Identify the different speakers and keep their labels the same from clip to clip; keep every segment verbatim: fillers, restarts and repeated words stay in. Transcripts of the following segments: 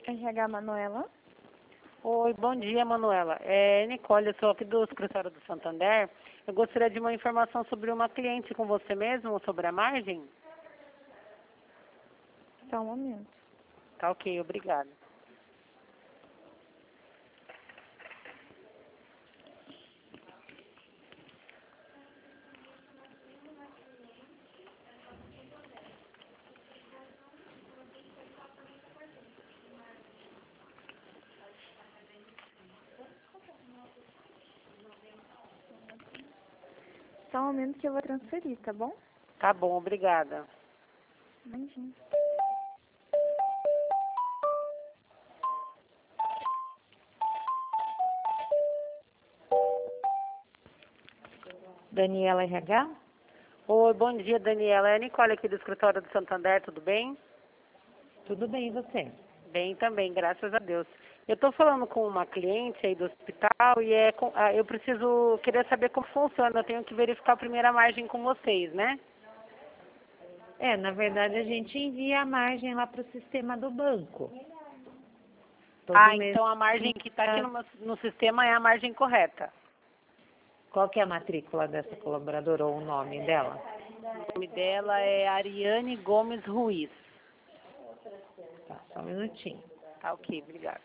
Speaker 1: R H Manuela.
Speaker 2: Oi, bom dia, Manuela. É Nicole, eu sou aqui do escritório do Santander. Eu gostaria de uma informação sobre uma cliente com você mesmo, sobre a margem.
Speaker 1: Só um momento.
Speaker 2: Tá ok, obrigada.
Speaker 1: Só um momento que eu vou transferir, tá bom?
Speaker 2: Tá bom, obrigada.
Speaker 1: Imagina.
Speaker 3: Daniela R H?
Speaker 2: Oi, bom dia, Daniela. É a Nicole aqui do escritório do Santander, tudo bem?
Speaker 3: Tudo bem, e você?
Speaker 2: Bem também, graças a Deus. Eu estou falando com uma cliente aí do hospital e é com, ah, eu preciso, queria saber como funciona. Eu tenho que verificar a primeira margem com vocês, né?
Speaker 3: É, na verdade a gente envia a margem lá para o sistema do banco. Todo
Speaker 2: Ah,
Speaker 3: mês.
Speaker 2: então a margem que está aqui no, meu- no sistema é a margem correta.
Speaker 3: Qual que é a matrícula dessa colaboradora ou o nome dela?
Speaker 2: O nome dela é Ariane Gomes Ruiz.
Speaker 3: Tá, só um minutinho.
Speaker 2: Tá ok, obrigada.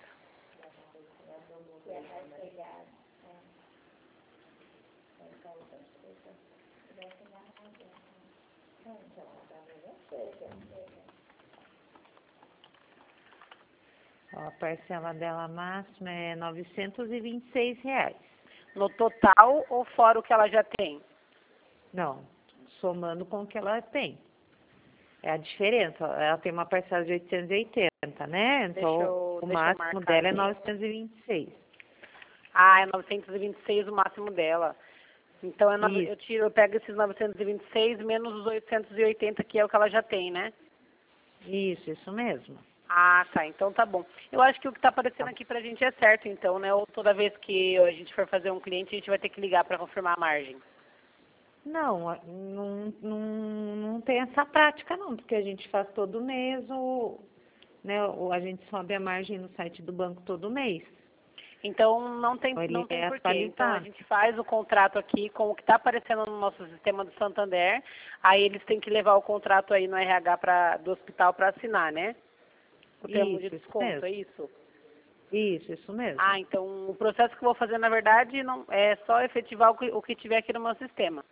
Speaker 3: Ó, a parcela dela máxima é novecentos e vinte e seis reais.
Speaker 2: No total ou fora o que ela já tem?
Speaker 3: Não, somando com o que ela tem. É a diferença. Ela tem uma parcela de oitocentos e oitenta, né? Então,
Speaker 2: Deixa eu,
Speaker 3: o
Speaker 2: deixa eu
Speaker 3: máximo
Speaker 2: marcar
Speaker 3: dela é
Speaker 2: aqui.
Speaker 3: novecentos e vinte e seis.
Speaker 2: Ah, é novecentos e vinte e seis o máximo dela. Então é nove-
Speaker 3: Isso.
Speaker 2: eu tiro, eu pego esses novecentos e vinte e seis menos os oitocentos e oitenta, que é o que ela já tem, né?
Speaker 3: Isso, isso mesmo.
Speaker 2: Ah, tá. Então tá bom. Eu acho que o que tá aparecendo
Speaker 3: Tá.
Speaker 2: aqui pra gente é certo, então, né? Ou toda vez que a gente for fazer um cliente, a gente vai ter que ligar pra confirmar a margem.
Speaker 3: Não, a- não, não, não tem essa prática não, porque a gente faz todo mês, o, né, o, a gente sobe a margem no site do banco todo mês.
Speaker 2: Então não tem,
Speaker 3: Ele
Speaker 2: não tem
Speaker 3: é
Speaker 2: porquê. Então a
Speaker 3: atualizado.
Speaker 2: gente faz o contrato aqui com o que está aparecendo no nosso sistema do Santander. Aí eles têm que levar o contrato aí no R H pra, do hospital para assinar, né? O termo de
Speaker 3: Isso, isso
Speaker 2: desconto,
Speaker 3: mesmo.
Speaker 2: é isso?
Speaker 3: Isso, isso mesmo.
Speaker 2: Ah, então o processo que eu vou fazer, na verdade, não é só efetivar o que, o que tiver aqui no meu sistema.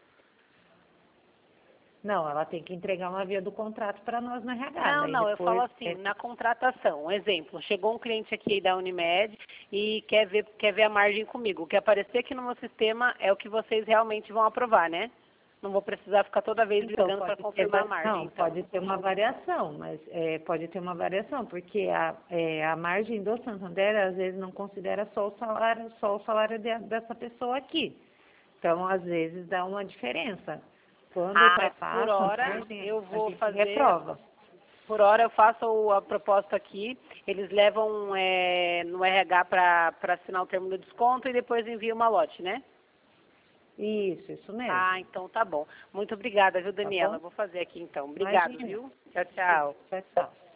Speaker 3: Não, ela tem que entregar uma via do contrato para nós no R H.
Speaker 2: Não,
Speaker 3: Daí
Speaker 2: não, eu falo
Speaker 3: depois,
Speaker 2: assim,
Speaker 3: é,
Speaker 2: na contratação. Um exemplo, chegou um cliente aqui da Unimed e quer ver, quer ver a margem comigo. O que aparecer aqui no meu sistema é o que vocês realmente vão aprovar, né? Não vou precisar ficar toda vez
Speaker 3: então,
Speaker 2: ligando para
Speaker 3: pode ter,
Speaker 2: confirmar a
Speaker 3: va-
Speaker 2: margem,
Speaker 3: não,
Speaker 2: então.
Speaker 3: pode ter uma variação, mas é, pode ter uma variação, porque a, é, a margem do Santander, às vezes, não considera só o salário, só o salário de- dessa pessoa aqui. Então, às vezes, dá uma diferença. Quando
Speaker 2: Ah, mas por
Speaker 3: ultrapassa a
Speaker 2: hora
Speaker 3: margem,
Speaker 2: eu
Speaker 3: a
Speaker 2: vou
Speaker 3: gente
Speaker 2: fazer,
Speaker 3: reprova.
Speaker 2: por hora eu faço o- a proposta aqui, eles levam é, no R H para assinar o termo do desconto e depois enviam uma lote, né?
Speaker 3: Isso, isso mesmo.
Speaker 2: Ah, então tá bom. Muito obrigada, viu,
Speaker 3: Tá
Speaker 2: Daniela?
Speaker 3: bom?
Speaker 2: Vou fazer aqui então. Obrigado,
Speaker 3: Imagina.
Speaker 2: viu? Tchau, tchau.
Speaker 3: Tchau, tchau.